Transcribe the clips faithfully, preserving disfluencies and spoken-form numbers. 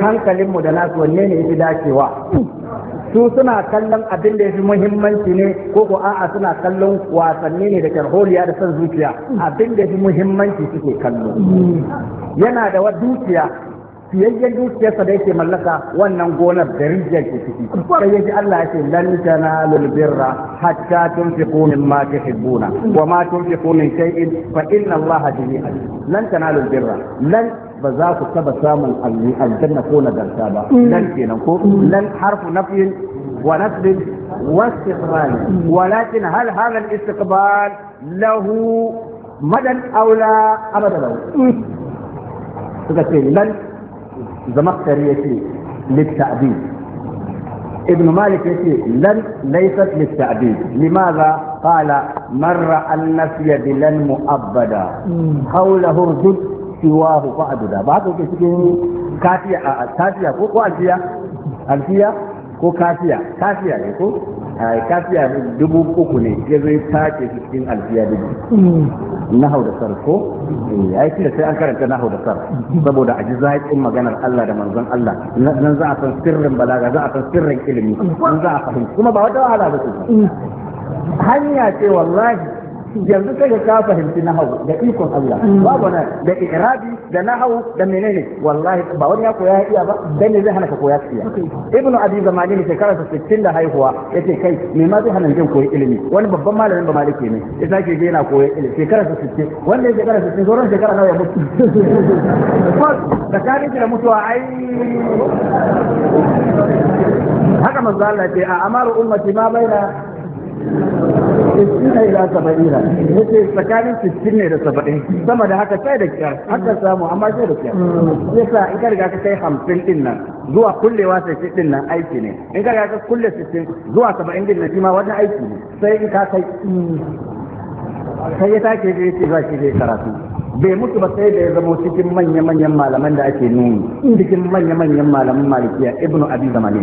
hankalinmu da nasu wanne ne yafi dacewa su suna kallon abin da yafi muhimmanci ne ko ko a'a suna kallon wasanni ne da karholiya da son zuciya abin da yafi muhimmanci suke kallo yana da wa dukiya fiyayyen dukiyarsa da yake mallaka wannan gonar da rijiyar ke ciki sai yaji Allah ya ce lan tanalul birra hatta tunfiqu mimma tuhibbuna wa ma tunfiqu min shay'in fa inna Allah bihi alim lan tanalul birra lan ba za ku taba samun aljanna ko nagarta ba lan kenan ko lan harfu nafyin wa nasbin wa istiqbal walakin hal hadha al-istiqbal lahu madan aw la abada lahu suka ce lan زمخشري يتي للتعبيد ابن مالك يتي لن ليست للتعبيد لماذا قال مر النفي بلن مؤبدا قوله ردد سواه فعددا بعد كافية كافية كو ألفية ألفية ko kafiya kafiya ne ko kafiya dubu uku ne ya zai tace cikin alfiya dubu nahau da sar ko ya yi sai an karanta nahau da sar saboda a ji zaƙin maganar Allah da manzon Allah nan za a san sirrin balaga za a san sirrin ilimi nan za a fahimci kuma ba wata wahala ba ce hanya ce wallahi yanzu sai ka fahimci nahawu da ikon Allah babu na da irabi da nahawu da menene wallahi ba wani ya koya ya iya ba dan ne zai hana ka koya tsiya ibnu abi zamani ne shekara sittin da haihuwa yace kai me ma zai hana jin koyi ilimi wani babban malamin ba maliki ne ya sake je yana koyi ilimi shekara sittin wanda ya shekara sittin sauran shekara nawa ya mutu da kare da mutuwa ai haka manzo Allah ce a amaru ummati ma baina sittin ila saba'in yace tsakanin sittin ne da saba'in sama da haka sai da kyar haka samu amma sai da kyar yasa in ka riga ka kai hamsin din nan zuwa kullewa sittin din nan aiki ne in ka riga ka kulle sittin zuwa saba'in din nan shi ma wannan aiki ne sai in ka kai sai ya take da yace za ki je karatu bai mutu ba sai da ya zama cikin manya-manyan malaman da ake nuni cikin manya-manyan malaman malikiya ibnu abi zamani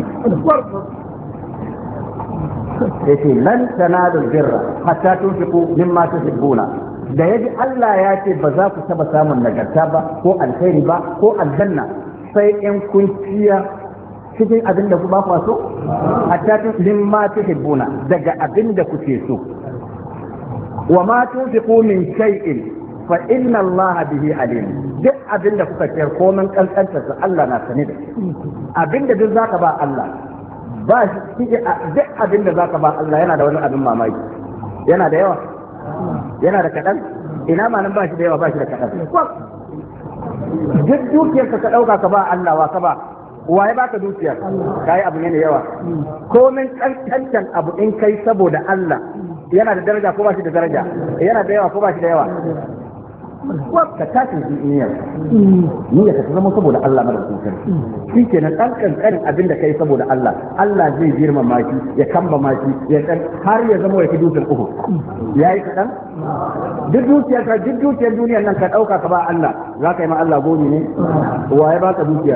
yace lan tanalul birra hatta tunfiqu mimma tuhibbuna da yaji Allah ya ce ba za ku taba samun nagarta ba ko alkhairi ba ko aljanna sai in kun ciya cikin abin da ku ba ku so hatta tunfiqu mimma tuhibbuna daga abin da kuke so wa ma tunfiqu min shay'in fa inna Allah bihi alim duk abin da kuka ciyar komai kankantar Allah na sani da abin da duk zaka ba Allah ba shi duk abin da zaka ba Allah yana da wani abin mamaki yana da yawa yana da kaɗan ina ma nan ba shi da yawa ba shi da kaɗan duk dukiyar ka ɗauka ka ba Allah wa ka ba waye baka dukiyar kai abu ne da yawa komin kankantan abu in kai saboda Allah yana da daraja ko ba shi da daraja yana da yawa ko ba shi da yawa ka tashi niyyar niyyar ka zama saboda Allah madaukakin sarki shi kenan dan kankanin abin da kai saboda Allah Allah zai girmama shi ya kamba maki ya dan har ya zama yake dukiyar uku yayi kadan duk dukiyar ka duk dukiyar duniyar nan ka dauka ka ba Allah za ka yi ma Allah gode ne waye baka dukiyar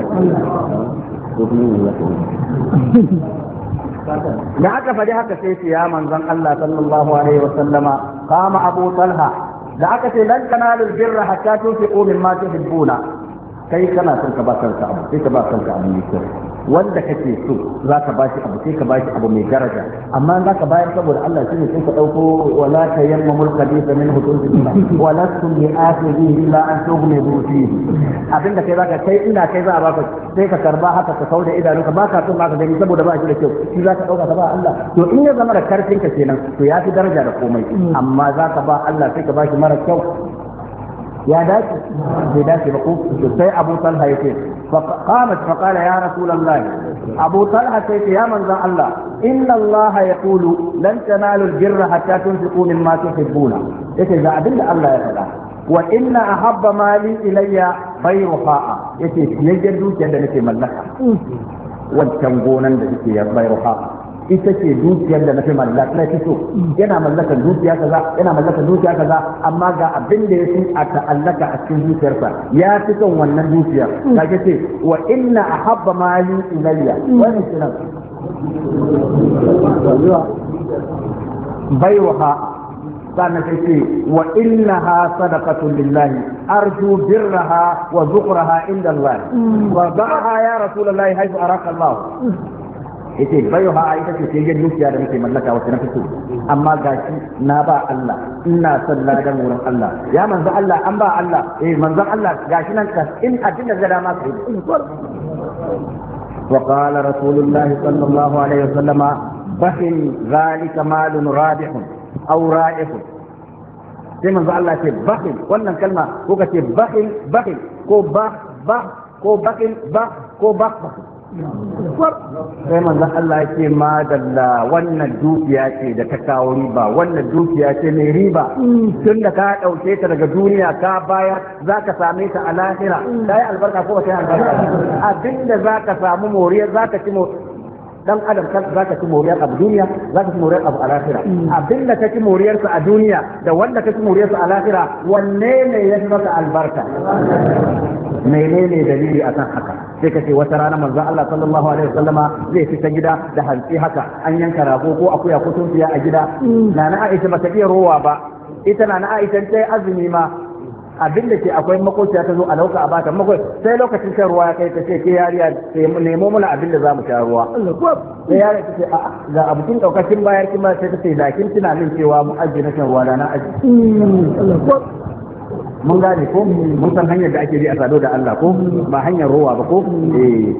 da aka faɗi haka sai ya manzon Allah sallallahu alaihi wa sallama qama Abu Talha da aka ce lan tanalul birra hatta tunfiqu mimma tuhibbuna kai kana son ka ba kanka abu sai ka ba kanka abu mai kyau wanda kake so zaka bashi abu sai ka bashi abu mai daraja amma zaka bayar saboda Allah shine sai ka dauko wala tayammamul khabitha minhu tunfiquna wa lastum bi akhidhihi illa an tughmidu fihi abinda kai zaka kai ina kai za a baka sai ka karba haka ka kauda idanunka baka son baka gani saboda ba shi da kyau shi zaka dauka ka ba Allah to in ya zama da karfin ka kenan to ya fi daraja da komai amma zaka ba Allah sai ka bashi mara kyau ya dace bai dace ba ko sai Abu Talha yake fa qamat fa qala ya rasulullah Abu Talha sai ya manzon Allah inna Allah yaqulu lan tanalu al-birra hatta tunfiqu mimma tuhibbuna yake ga abinda Allah ya faɗa wa inna ahabba mali ilayya bayruha yake yayyan dukiyar da nake mallaka wancan gonan da nake ya bayruha ita ce dukiyar da nafi mallaka na fito yana mallaka dukiya kaza yana mallaka dukiya kaza amma ga abin da yake a ta'allaka a cikin dukiyarsa ya fi son wannan dukiya kage ce wa inna ahabba mali ilayya wannan kiran baiwa sannan sai ce wa innaha sadaqatun lillahi arju birraha wa zukraha inda Allah wa ba'aha ya rasulullahi haythu araka Allah yace bayo ha ita ce ce yin dukiya da nake mallaka wacce na fito amma gashi na ba Allah ina son ladan wurin Allah ya manzo Allah an ba Allah eh manzo Allah gashi nan ka in abin da zai dama kai wa qala rasulullahi sallallahu alaihi wasallam bahin zalika malun rabihun aw ra'ihun sai manzo Allah ce bahin wannan kalma ko kace bahin bahin ko ba ba ko bahin ba ko ba sai manzon Allah yake ma dalla wannan dukiya ce da ta kawo riba wannan dukiya ce mai riba tun da ka dauke ta daga duniya ka bayar zaka same ta a lahira kai albarka ko ba kai albarka abinda zaka samu moriya zaka ci dan adam kan zaka ci moriyar abu duniya zaka ci moriyar abu a lahira abinda ka ci moriyar sa a duniya da wanda ka ci moriyar sa a lahira wanne ne ya fi maka albarka menene dalili akan haka sai ka ce wata rana manzon Allah sallallahu alaihi wasallama zai fita gida da hantsi haka an yanka rago ko akuya ko tunkiya a gida na na Aisha bata iya rowa ba ita na na Aisha ta azumi ma abin da ke akwai makociya ta zo a lauka a bata makwai sai lokacin shan ruwa ya kai ta ce ke yariya sai nemo mana abin da za mu sha ruwa sai yariya ta ce a ga abokin daukacin bayar kin ba sai ta ce lakin tuna min cewa mu ajiye na shan ruwa da na ajiye mun gane ko mun san hanyar da ake bi a sado da Allah ko ba hanyar ruwa ba ko eh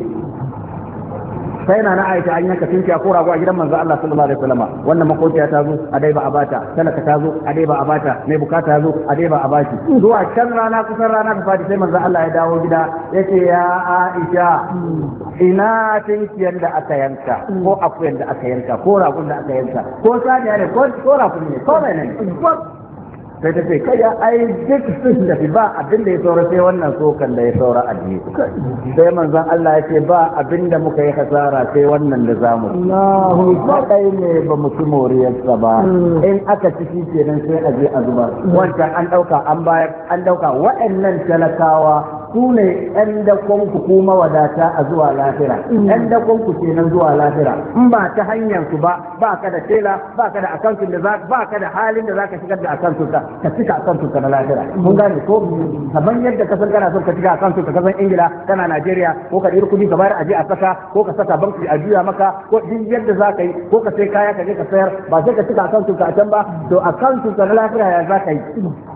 sai na na Aisha an yanka tunkiya ko rago a gidan manzo Allah sallallahu alaihi wasallam wannan makociya ta zo a dai ba a bata talaka ta zo a dai ba a bata mai bukata ta zo a dai ba a baki zuwa can rana kusan rana ta fadi sai manzo Allah ya dawo gida yace ya Aisha ina tunkiyar da aka yanka ko akuyar da aka yanka ko ragon da aka yanka ko saniya ne ko ko ragon ne ko mai ne sai ta ce kai ai duk sun da ba abin da ya saura sai wannan sokan da ya saura a jiye sai manzon Allah ya ce ba abin da muka yi hasara sai wannan da zamu Allahu kadai ne ba mu ci moriyarsa ba in aka ci shi kenan sai a je a zuba wancan an dauka an bayar an dauka wa'annan talakawa su ne ɗan dakon ku kuma wadata a zuwa lafira ɗan dakon ku kenan zuwa lafira in ba ta hanyar su ba ba ka da tela ba ka da akantun da za ba ka da halin da zaka shigar da akantun ka ka cika akantun ka na lafira mun gane ko kamar yadda ka san kana son ka cika akantun ka kasan Ingila kana Najeriya ko ka ɗiri kuɗi ka bayar aje a saka ko ka saka banki a juya maka ko duk yadda za ka yi ko ka sai kaya ka je ka sayar ba sai ka cika akantun ka a can ba to akantun ka na lafira ya za ka yi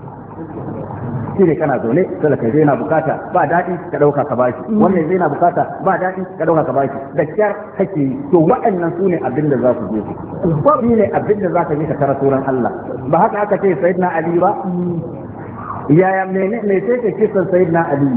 shi ne kana zaune talaka zai na bukata ba daɗi ka ɗauka ka bashi wannan zai na bukata ba daɗi ka ɗauka ka bashi da kyar kake yi to waɗannan su ne abin da za ku je su shi ne abin da za ka je ka tara turan Allah ba haka aka ce sayyidina Ali ba yaya mene me sai ka kisan sayyidina Ali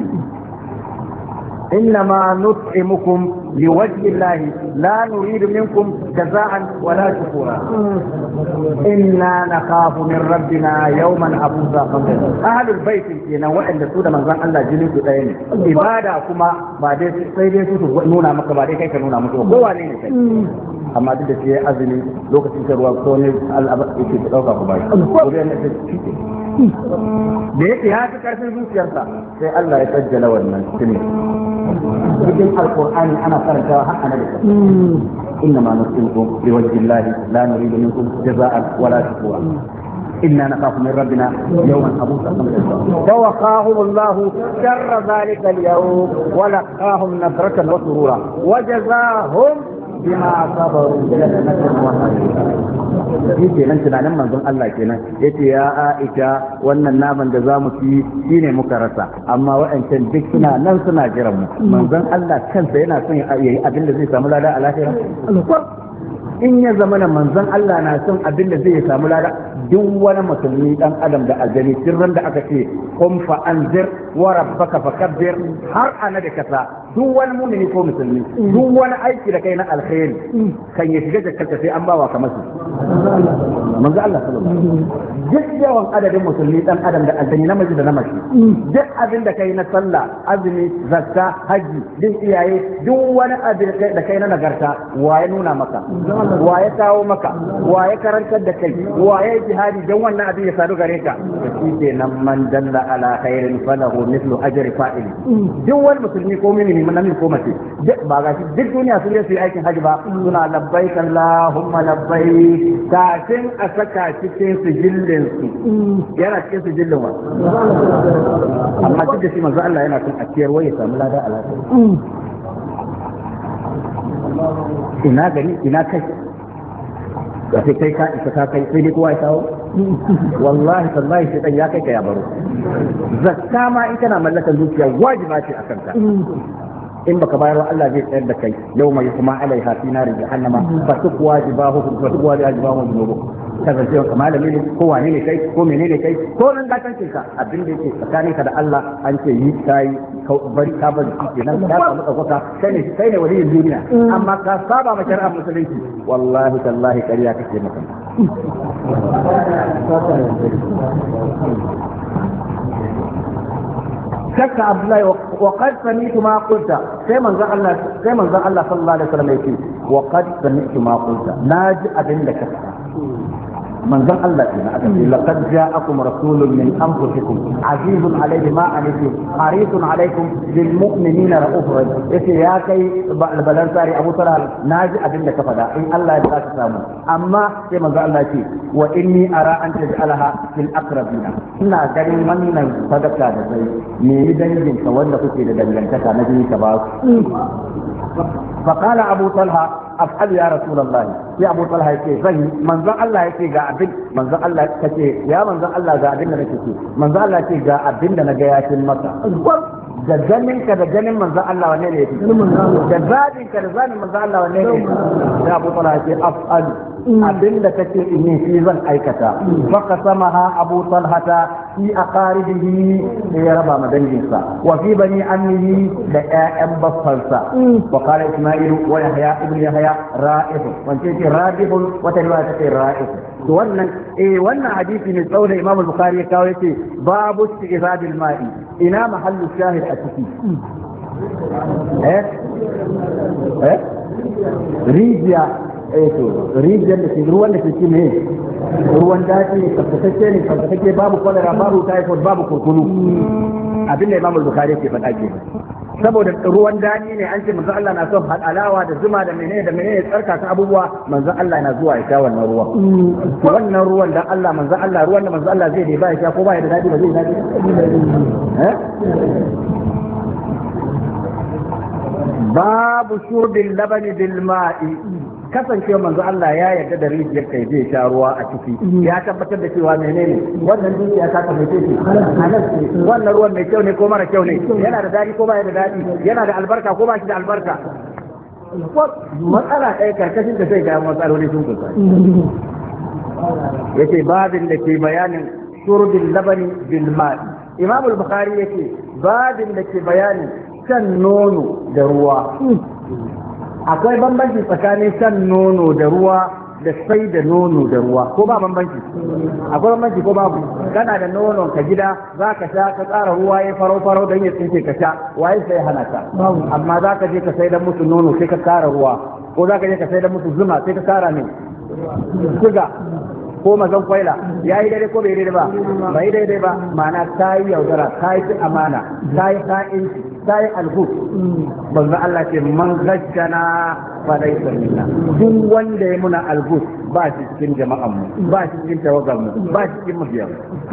إنما نطعمكم لوجه الله لا نريد منكم جزاء ولا شكورا إنا نخاف من ربنا يوما عبوسا أهل البيت كنا وإن سودا من زان الله جنين سودين إبادة كما بعد سيدي سودا نونا مكة بعد كيف نونا مكة هو عليه amma duk da shi azumi lokacin da ruwa ko ne al'aba yake da dauka ku bai ko da ne da yake ya fi karfin zuciyarsa sai Allah ya sajjala wannan cikin cikin alqur'ani ana karantawa har ana da إنما نسألكم بوجه الله لا نريد منكم جزاء ولا شكورا إنا نخاف من ربنا يوما عبوسا فوقاهم الله شر ذلك اليوم ولقاهم نصرة وسرورا وجزاهم بما صبروا جنة وحريرا shi kenan tunanin manzon Allah kenan yace ya Aisha wannan naman da zamu ci shine muka rasa amma wa'ancan duk suna nan suna jiran mu manzon Allah kansa yana son ya yi abin da zai samu lada a lahira in ya zama na manzon Allah na son abin da zai samu lada duk wani musulmi dan adam da aljani sirran da aka ce qum fa anzir wa rabbaka fakabbir har ana da kasa duk wani mu'mini ko musulmi duk wani aiki da kai na alkhairi kan ya shiga jakkarka sai an bawa ka masu manzo Allah sallallahu alaihi wasallam duk yawan adadin musulmi dan adam da aljani namiji da namashi duk abin da kai na sallah azumi zakka haji din iyaye duk wani abin da kai na nagarta waye nuna maka waye kawo maka waye karantar da kai waye jihadi dan wannan abin ya sadu gare ka shi ke nan man dalla ala khairin falahu mithlu ajri fa'il duk wani musulmi ko mu'mini namiji ko mace ba ga duk duniya sun yi aikin haji ba suna labbaik Allahumma labbaik kafin a saka cikin sujillin su yana cikin sujillin wa amma duk da shi manzo Allah yana son a ciyar waye samu lada a lafiya ina gani ina kai da sai kai ka isa ka kai sai dai kowa ya kawo wallahi tallahi sai dan ya kai ka ya baro zakka ma in kana mallakan dukiya wajiba ce akan ka in baka bayar wa Allah zai tsayar da kai yau mai kuma alaiha fi nari jahannama fa tukwa jibahu fa tukwa jibahu dhunubu kaza ce ka malami ne ko wane ne kai ko menene kai ko nan da kankin ka abin da yake tsakanin ka da Allah an ce yi kai bari ka bari kenan ka samu dauka kai ne kai ne waliyin duniya amma ka saba ma shari'ar musulunci wallahi tallahi kariya kake maka شك عبد الله وقد سمعت ما قلت كما ان الله كما ان الله صلى الله عليه وسلم يقول وقد سمعت ما قلت ناجي ابن لك من ذا الله إن لقد جاءكم رسول من أنفسكم عزيز عليه ما عنتم حريص عليكم بالمؤمنين رؤوف رحيم إيه يا كي البلنساري أبو طلال ناجي أدلة فدا إن الله يبارك سامو أما كما ذا الله يقول وإني أرى أن تجعلها في الأقربين إنا دليل من صدقة زي ميدان جنس ولا كتير دليل كتا نجي كباس فقال أبو طلحة أفعل يا رسول الله يا أبو طلحة يكي زي من ذا الله يكي قاعدين من ذا الله يكي يا من ذا الله قاعدين نكي من ذا الله يكي قاعدين نجيات المسا da ganinka da ganin manzo Allah wanne ne yake da zabinka da zabin manzo Allah wanne ne ya Abu Talha ce af'al abinda kake in shi zan aikata fa qasamaha Abu Talha fi aqaribihi da ya raba ma danginsa wa fi bani ammihi da ƴaƴan baffansa wa qala Isma'il wa Yahya ibn Yahya ra'ih wanda ce ra'ih wata riwaya ta ra'ih to wannan eh wannan hadisi ne tsawon Imam al-Bukhari ya kawo yace babu istighfadil ma'i ina mahallu shahid a ciki eh eh rijiya eh to rijiyar da ke ruwan da ke ci ne ruwan daji ne tsaftatacce ne tsaftatacce babu kwalera babu typhoid babu kurkunu abin da Imam al-Bukhari yake faɗa ke saboda ruwan dani ne an ce manzo Allah na son alawa da zuma da menene da menene tsarkaka abubuwa manzo Allah na zuwa ya sha wannan ruwan wannan ruwan da Allah manzo Allah ruwan da manzo Allah zai ne ba ya sha ko ba ya da dadi ba zai dadi eh babu shurbil labani bil ma'i kasancewa manzo Allah ya yarda da rijiyar kai zai sha ruwa a ciki ya tabbatar da cewa menene wannan dukiya ta tabbace shi wannan ruwan mai kyau ne ko mara kyau ne yana da dadi ko ba da dadi yana da albarka ko ba shi da albarka matsala ɗaya karkashin da sai ga matsaloli sun kusa yace babin da ke bayanin shurbil labani bil ma'i Imam al-Bukhari yake babin da ke bayanin shan nono da ruwa akwai bambanci tsakanin shan nono da ruwa da sai da nono da ruwa ko ba bambanci akwai bambanci ko babu kana da nonon ka gida za ka sha ka tsara ruwa ya faro faro don ya tsinke ka sha waye sai hana ka amma za ka je ka sai da musu nono sai ka tsara ruwa ko za ka je ka sai da musu zuma sai ka tsara ne suga ko mazan kwaila ya yi daidai ko bai daidai ba bai daidai ba ma'ana ta yi yaudara ta yi amana ta yi ka'inci ta yi alhut banzu Allah ce man gashana ba dai sanina duk wanda ya muna alhut ba shi cikin jama'an mu ba shi cikin tawagan mu ba shi cikin mabiyan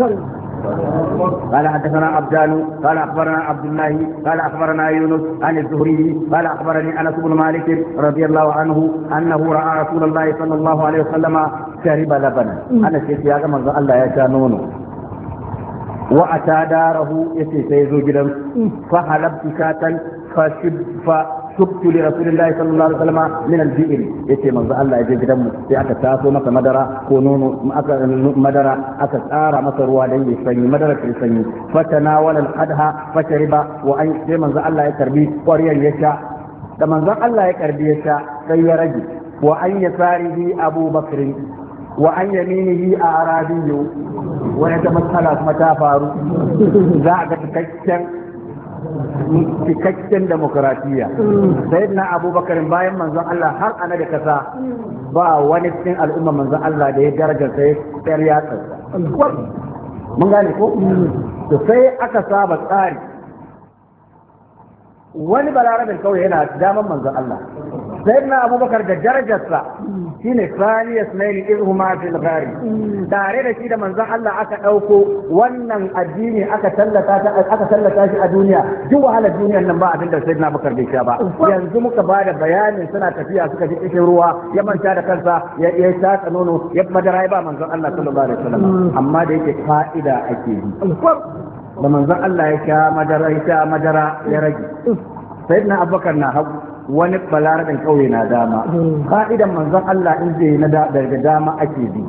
قال حدثنا عبدان قال اخبرنا عبد الله قال اخبرنا يونس عن الزهري قال اخبرني انس بن مالك رضي الله عنه انه راى رسول الله صلى الله عليه وسلم شرب لبنا انا شيخ يا جماعه الله يا شانونو واتى داره يتي سيزو جدن فحلبت شاة فشب شبت لرسول الله صلى الله عليه وسلم من البئر يتي منذ الله يجي جدن sai aka taso masa madara ko nono aka madara aka tsara masa ruwa dan ya sanyi madara ta sanyi fatanawala al-adha fashariba wa an sai manzo Allah ya karbi ƙwariyar ya sha da manzo Allah ya karbi ya sha sai ya rage wa an yasarihi Abu Bakr wa an yaminihi Arabiyu wa ya matsala kuma ta faru za a ga cikakken cikakken demokratiya sai na abubakar bayan manzon Allah har ana da kasa ba wani cikin al'umma manzon Allah da ya darajar sai tsayar ya tsarsa mun gane ko to sai aka saba tsari wani balarabin kawai yana daman manzon Allah sayyidina abubakar da darajarsa shine saniyas naili izhuma fil ghari tare da shi da manzon Allah aka dauko wannan addini aka tallata aka tallata shi a duniya duk wahalar duniyar nan ba abin da sayyidina abubakar bai sha ba yanzu muka bada bayanin suna tafiya suka ji kishin ruwa ya manta da kansa ya ya saka nono ya madara ya ba manzon Allah sallallahu alaihi wasallam amma da yake fa'ida ake yi da manzon Allah ya sha madara ya sha madara ya rage sayyidina abubakar na hagu wani balarabin kauye na dama ka'idan manzon Allah in zai na daga dama ake bi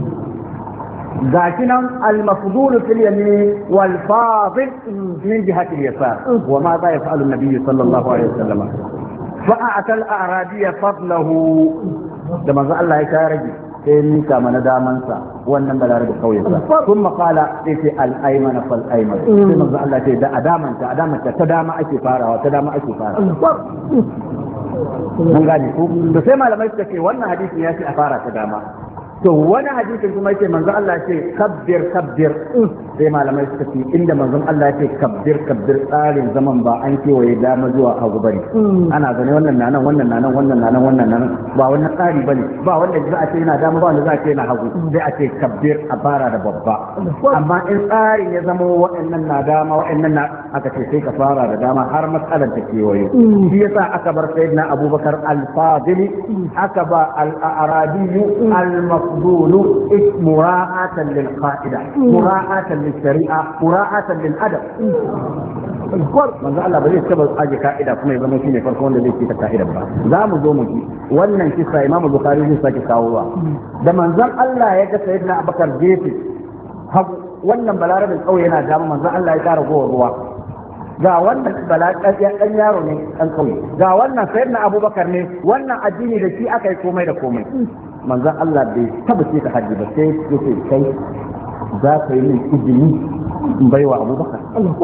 gashi nan al-mafdul fil yamin wal fadil min jihati al-yasar wa ma za yaf'alu an-nabiy sallallahu alaihi wasallam fa'ata al-a'radi fadlahu da manzon Allah ya ka rage sai ni kama na damansa wannan balarabin kauye sa kuma qala sai al-ayman fal ayman sai manzon Allah sai da adamanta adamanta ta dama ake farawa ta dama ake farawa mun gane ko to sai malamai suka ce wannan hadisin ya ce a fara ta dama to wani hadisin kuma yake manzon Allah ya ce kabbir kabbir sai malamai suka ce inda manzon Allah ya ce kabbir kabbir tsarin zaman ba an kewaye dama zuwa hagu bane ana gane wannan nanan wannan nanan wannan nanan wannan nanan ba wannan tsari bane ba wanda za a ce yana dama ba wanda za a ce yana hagu sai a ce kabbir a fara da babba amma in tsarin ya zama waɗannan na dama waɗannan na aka ce sai ka fara da dama har matsalar ta kewaye shi yasa aka bar sayyidina Abubakar al-Fadili aka ba al-Arabi al مفضول مراعاة للقاعدة مراعاة للشريعة مراعاة للأدب manzo Allah ba zai taba aje ka'ida kuma ya zama shi ne farko wanda zai ci ta ka'ida ba za mu zo mu ji wannan kisa Imam Bukhari zai sake kawowa da manzon Allah ya ga sayyidina Abubakar gefe wannan balarabin kauye yana da manzon Allah ya kara gowa ruwa ga wannan balaƙar ɗan yaro ne ɗan kauye ga wannan sayyidina Abubakar ne wannan addini da shi aka yi komai da komai manzon Allah bai taba ce ta haji ba sai yace kai za ka yi min izini in baiwa Abubakar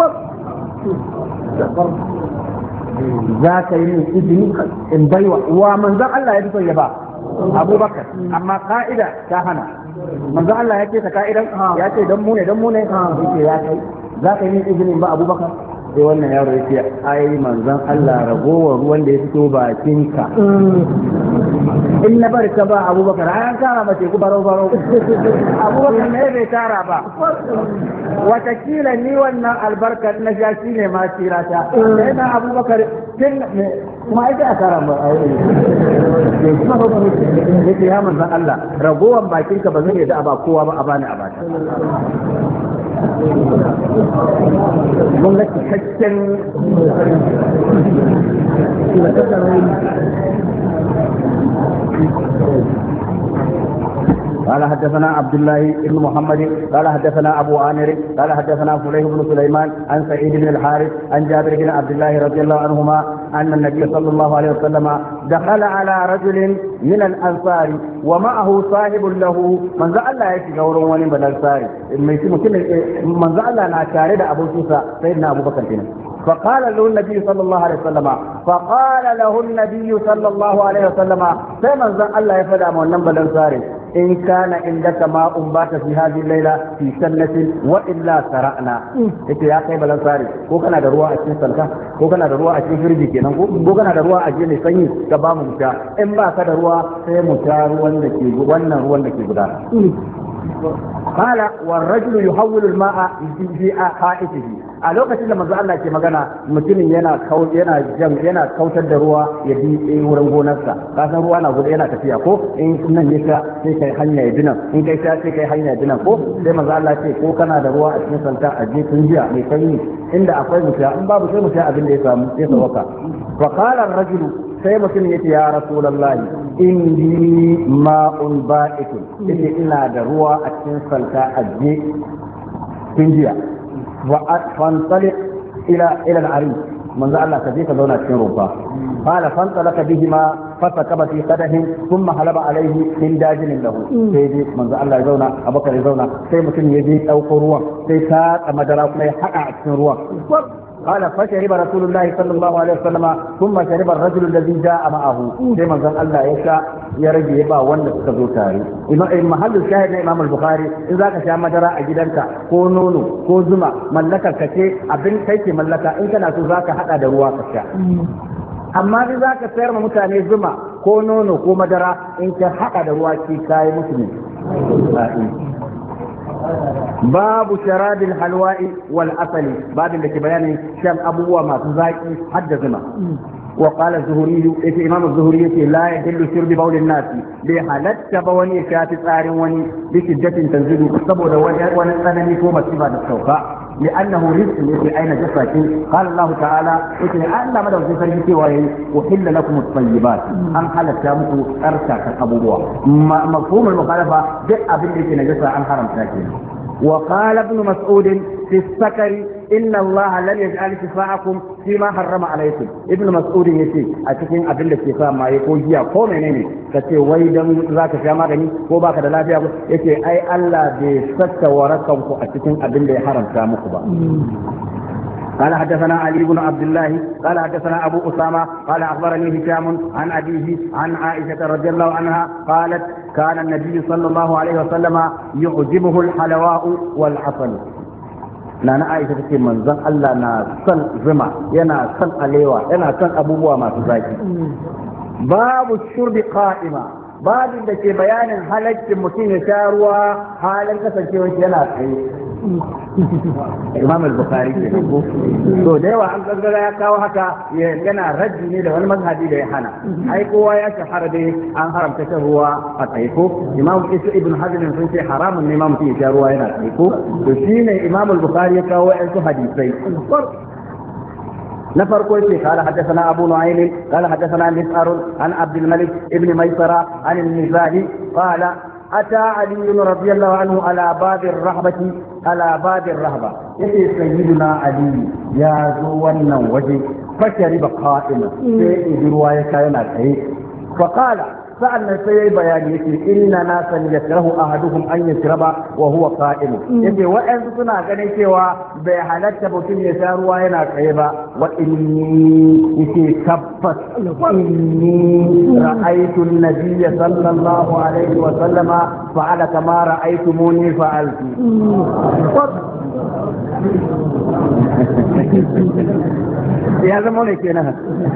za ka yi min izini in baiwa wa manzon Allah ya fi son ya ba Abubakar amma ka'ida ta hana manzon Allah ya ce ta ka'idan ya ce dan mu ne dan mu ne yake ya kai za ka yi min izini in ba Abubakar sai wannan yaro ya ce ai manzon Allah ragowar ruwan da ya fito bakinka in na bari ka ba Abubakar an kara mace ku baro baro Abubakar ne bai kara ba watakila ni wannan albarkar na sha shi ne ma tira ta sai na Abubakar tun kuma ai da kara ba yake ya manzon Allah ragowar bakinka ba zai da ba kowa ba a bani a bata mun ga cikakken قال حدثنا عبد الله بن محمد قال حدثنا ابو عامر قال حدثنا فليح بن سليمان عن سعيد بن الحارث عن جابر بن عبد الله رضي الله عنهما ان النبي صلى الله عليه وسلم دخل على رجل من الانصار ومعه صاحب له من ذا الله يشي غورن وني بالانصار من ذا الله نا tare da abokinsa sayyidina abubakar kenan فقال له النبي صلى الله عليه وسلم فقال له النبي صلى الله عليه وسلم سيما ذا الله يفدى من نبل انصاري إن كان عندك ماء بات في هذه الليلة في سنة وإلا سرعنا إيه يا قيب الانصاري ko kana da ruwa a cikin salka ko kana da ruwa a cikin firji kenan ko kana da ruwa a cikin sanyi ka ba mu sha in ba ka da ruwa sai mu sha ruwan da ke wannan ruwan da ke gudana قال والرجل يحول الماء في حائطه a lokacin da manzo Allah ke magana mutumin yana yana jam yana kautar da ruwa ya bi wurin gonarsa ka san ruwa na gudu yana tafiya ko in nan ne ka sai kai hanya ya dinan in kai ta sai kai hanya ya dinan ko sai manzo Allah ce ko kana da ruwa a cikin santa a je tun jiya mai sanyi inda akwai mutiya in babu sai mutiya abin da ya samu sai sawaka fa qala ar-rajul sai mutum yace ya rasulullahi indi ma'un ba'ikun yace ina da ruwa a cikin santa a je tun jiya فانطلق الى الى العريس من ذا الله كذلك زونا cikin rufa قال فانطلق بهما فسكب في قدح ثم حلب عليه من داجن له sai dai manzo Allah ya zauna Abubakar ya zauna sai mutum ya je dauko ruwan sai ta madara kuma ya hada a cikin ruwan قال فشرب رسول الله صلى الله عليه وسلم ثم شرب الرجل الذي جاء معه كما قال الله يشاء يرجي با wanda suka zo tare mahallin shahid na Imam al-Bukhari in zaka sha madara a gidanka ko nono ko zuma mallakar ka ce abin kai ke mallaka in kana so zaka hada da ruwa ka sha amma in zaka sayar ma mutane zuma ko nono ko madara in ka hada da ruwa ki kai musu babu sharadil halwa'i wal asali babin da ke bayanin shan abubuwa masu zaki har da zuma وقال الزهري إيه إمام الزهري لا يحل شرب بول الناس بحالت بوني شات صار وني بشدة تنزل صبر ونسنني كوما سبا السوقاء لأنه رزق في أين جسك قال الله تعالى إن أن مدى جسك وهي أحل لكم الطيبات أم حلت شامك أرشاك أبوها مفهوم المخالفة جاء بالرك نجسة عن حرم ساكن وقال ابن مسعود في السكر إن الله لن يجعل شفاعكم فيما حرم عليكم ابن مسعود يتي أتكين أبن الشفاء ما يقول هي قوم نيني كتي ويدن ذاك في أمامي وباك دلافيا يتي أي الله بسك وركم أتكين أبن اللي حرم سامكبا قال حدثنا علي بن عبد الله قال حدثنا أبو أسامة قال أخبرني هشام عن أبيه عن عائشة رضي الله عنها قالت كان النبي صلى الله عليه وسلم يعجبه الحلواء والعسل nana Aisha take manzon Allah na son zuma yana son alewa yana son abubuwa masu zaki babu shurbi qa'ima babin da ke bayanin halaccin mutum ya sha ruwa halin kasancewar yana tsaye Imam al-Bukhari ke ko to da yawa an gaggara ya kawo haka yana raddi ne da wani mazhabi da ya hana ai kowa ya shahara dai an haramta shan ruwa a tsaye ko Imam Ibn Hazm sun ce haramun ne ma mutum ya sha ruwa yana tsaye ko to shine Imam al-Bukhari ya kawo wasu hadisai نفر كويس قال حدثنا أبو نعيم قال حدثنا مسعر عن عبد الملك ابن ميسرة عن المزاهي قال أتى علي رضي الله عنه على باب الرهبة على باب الرهبة يتي سيدنا علي يا زوانا وجه فشرب قائما في رواية كائنات فقال sa'annan sai yayi bayani yake inna nasan yakrahu ahaduhum an yashraba wa huwa qa'im yace wa'ansu suna ganin cewa bai halatta mutum ya sha ruwa yana tsaye ba wa inni yake tabbas inni ra'aytu an-nabiy sallallahu alaihi wa sallama fa'ala kama ra'aytumuni fa'altu ya zama ne kenan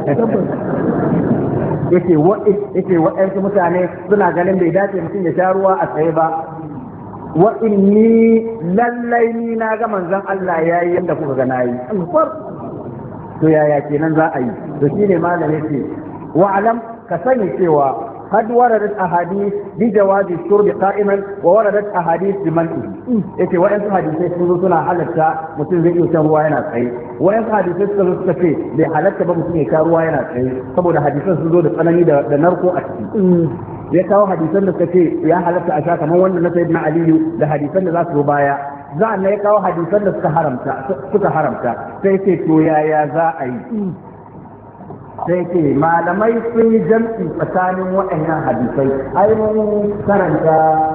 yake yake waɗansu mutane suna ganin bai dace mutum ya sha ruwa a tsaye ba wa inni lallai ni na ga manzon Allah yayi yanda kuka ga nayi to yaya kenan za a yi to shine malami yake wa alam ka sani cewa قد وردت أحاديث بجواز الشرب قائما ووردت أحاديث بمنعه. إيه وإن حديث سنة حالتا مسلم زي يشروا هنا صحيح وإن حديث سنة كفي بحالتا بمسلم يشروا هنا صحيح طبعا حديث سنة أنني ده نرقو أكتي يكاو حديثا كفي يا حالتا أشاك ما وانا سيدنا علي ده حديثا ذات ربايا za a ya kawo hadisan da suka haramta suka haramta sai ce to yaya za a yi sai ce malamai sun yi jam'i tsakanin waɗannan hadisai ai mun karanta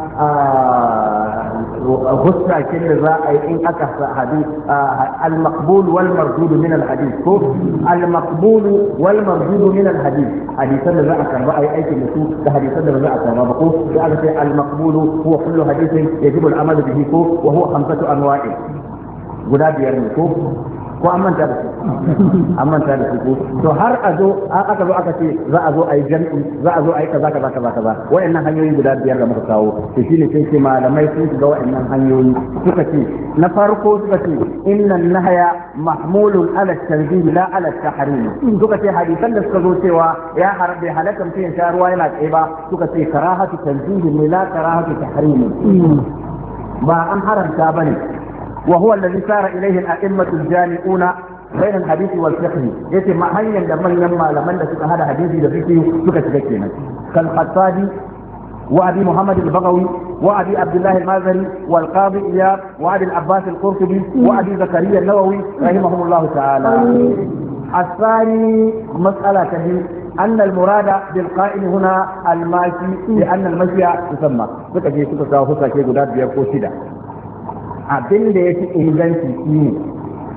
a huskakin da za a yi in aka sa hadis al-maqbul wal mardud min al-hadis ko al-maqbul wal mardud min al-hadis hadisan da za a karba ai aikin da su da hadisan da ba za a karba ba ko sai aka ce al-maqbul huwa kullu hadithin yajibu al-amal bihi ko wa huwa khamsatu anwa'i guda biyar ne ko ko an manta da su an manta da su to har a zo aka zo aka ce za a zo a yi jam'i za a zo a yi kaza kaza kaza kaza wayannan hanyoyi guda biyar da muka kawo to shine sai ce malamai sun shiga wayannan hanyoyi suka ce na farko suka ce innan nahya mahmulun ala tanzih la ala tahrim suka ce hadisan da suka zo cewa ya harbe halaka mutum ya sha ruwa yana tsaye ba suka ce karahatu tanzih la karahatu tahrim ba an haramta bane وهو الذي سار إليه الأئمة الجامعون بين الحديث والفقه يتي ما هيا لمن يما لمن لسك هذا حديثي لفقه سكة سكينة كالخطابي وأبي محمد البغوي وأبي عبد الله المازري والقاضي إياب وأبي العباس القرطبي وأبي زكريا النووي رحمهم الله تعالى. الثاني مسألة كبيرة أن المراد بالقائم هنا الماشي لأن المشي يسمى سكة سكة سكة سكة سكة سكة abin da ya fi inganci shi ne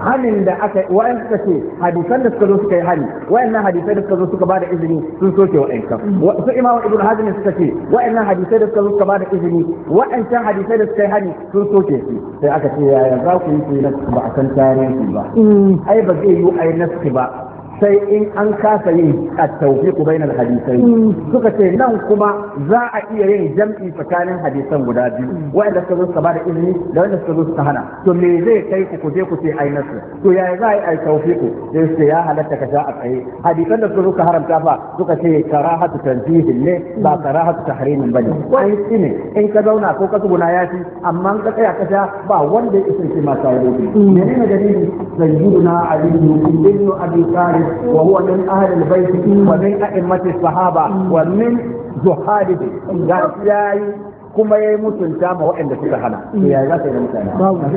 hanin da aka wa'an suka ce hadisan da suka zo suka yi hani wa'annan hadisai da suka zo suka bada izini sun soke wa'ancan su imamu ibnu hazm suka ce wa'annan hadisai da suka zo suka bada izini wa'ancan hadisai da suka yi hani sun soke su sai aka ce yaya za ku yi su na ba a san tarihi ba ai ba zai yi ai naski ba sai in an kasa yin at-tawfiq bainal hadisai suka ce nan kuma za a iya yin jam'i tsakanin hadisan guda biyu wanda suka zo suka bada izini da wanda suka zo suka hana to me zai kai ku kuje ku ce ai nasu to yaya za a yi at-tawfiq sai sai ya halatta ka sha a tsaye hadisan da suka zo ka haramta fa suka ce karahatu tanzihin ne ba karahatu tahrimin bane ai shine in ka zauna ko ka tsuguna ya ci amma ka tsaya ka sha ba wanda ya isance ma sai menene dalili sayyiduna ali ibn abi talib وهو من أهل البيت ومن أئمة الصحابة ومن زهادهم قال ياي كما يموتون تاما وإن دفت حنا يا ذات المثال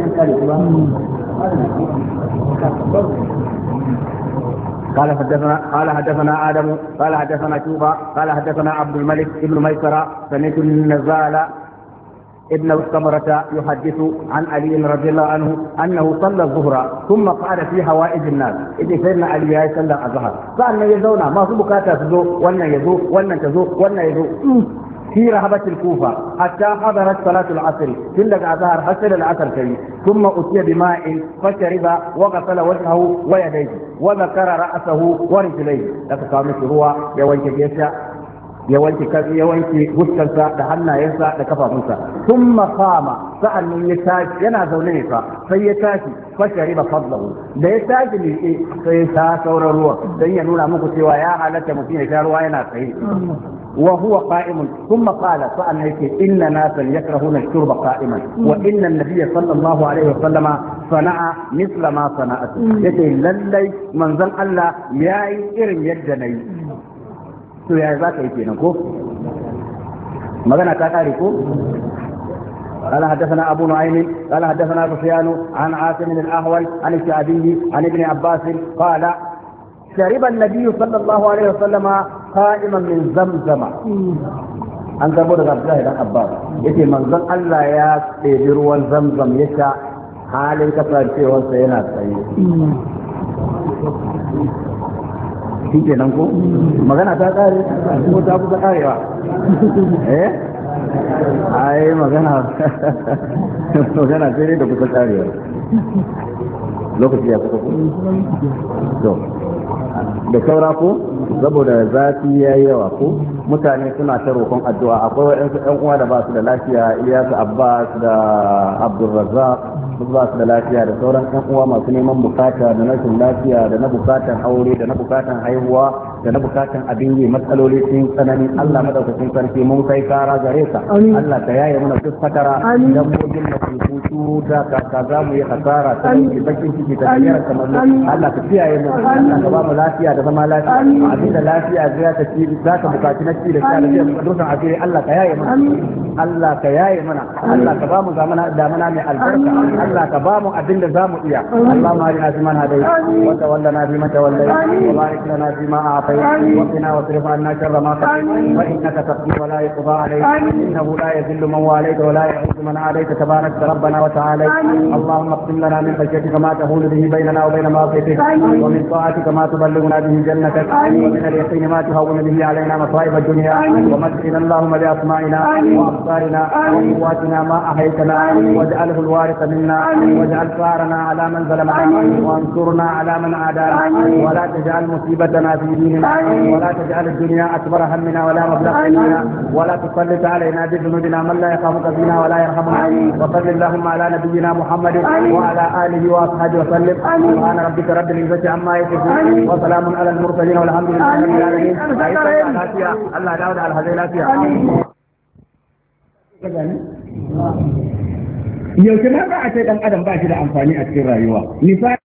قال حدثنا قال حدثنا آدم قال حدثنا شوبة قال حدثنا عبد الملك ابن ميسرة سمعت النزال ابن الثمرة يحدث عن علي رضي الله عنه أنه صلى الظهر ثم قعد في حوائج الناس إذا سيدنا علي صلى الظهر فأنا يزونا ما في بكاتا تزو وأنا يزو وأنا تزو وأنا يزو في رهبة الكوفة حتى حضرت صلاة العصر تلك الظهر حسن العصر كي ثم أتي بماء فشرب وغسل وجهه ويديه وذكر رأسه ورجليه لتقامت هو يويك جيشا ya wanke ya wanke huskarsa da hannayensa da kafafunsa thumma qama sa'annan ya tashi yana zaune ne fa sai ya tashi fa shariba fadlahu da ya tashi ne sai ta sauran ruwa dan ya nuna muku cewa ya halatta mutum ya sha ruwa yana tsaye wa huwa qa'imun thumma qala sa'annan yake inna nasan yakrahuna shurba qa'iman wa inna an-nabiy sallallahu alaihi wa sallama sana'a misla ma sana'at yace lallai manzon Allah yayi irin yadda nayi to ya za ka yi kenan ko magana ta kare ko قال حدثنا أبو نعيم قال حدثنا سفيان عن عاصم الأهول عن الشعبي عن ابن عباس قال شرب النبي صلى الله عليه وسلم قائما من زمزم an karbo daga Abdullahi dan Abbas yace manzon Allah ya ɗebi ruwan zamzam ya sha halin kasancewarsa yana tsaye shi ke nan ko magana ta kare ko ta kusa karewa eh ai magana magana sai dai da kusa karewa lokaci ya kusa to da saura ko saboda zafi ya yi yawa ko mutane suna ta roƙon addu'a akwai waɗansu ɗan uwa da ba su da lafiya Ilyasu Abbas da Abdulrazzaq duk ba su da lafiya da sauran ɗan uwa masu neman bukata da rashin lafiya da na bukatan aure da na bukatan haihuwa da na bukatan abin yi matsaloli sun tsanani Allah madaukakin sarki mun kai kara gare ka Allah ka yaye mana duk fatara dan mujin da kutu da ka ka za mu yi hasara ta yi bakin ciki ta biyar kamar Allah ka kiyaye mu Allah ka ba mu lafiya da zama lafiya abin da lafiya zai ta ci za ka bukaci na ci da sha da zai dukan asiri Allah ka yaye mana Allah ka yaye mana Allah ka ba mu zamana da mana mai albarka Allah ka ba mu abin da zamu iya Allahumma arina fi man hadayt wa tawallana fi man tawallayt wa barik lana fi ma a'tayt wa qina wasrif anna sharra ma qadayt wa innaka taqdi wa la yuqda alayk innahu la yadhillu man walayt wa la yu'izzu man adayt tabarak rabbana wa ta'ala Allahumma qsim lana min khashyatika ma tahulu bihi baynana wa bayna ma'asiyatik wa min ta'atika ma tuballighuna bihi jannatak wa min al-yaqini ma tuhawwinu bihi alayna masa'ib ad-dunya wa mat'ina Allahumma bi asma'ina wa absarina wa quwwatina ma ahaytana waj'alhu al-waritha minna واجعل ثارنا على من ظلمنا وانصرنا على من عادانا ولا تجعل مصيبتنا في ديننا ولا تجعل الدنيا اكبر همنا ولا مبلغ علمنا ولا تسلط علينا بذنوبنا من لا يخافك فينا ولا يرحمنا وصل اللهم على نبينا محمد وعلى اله واصحابه وسلم سبحان ربك رب العزه عما يصفون وسلام على المرسلين والحمد لله رب العالمين الله داود على هذه الافيا yaushe na ba a ce dan adam ba shi da amfani a cikin rayuwa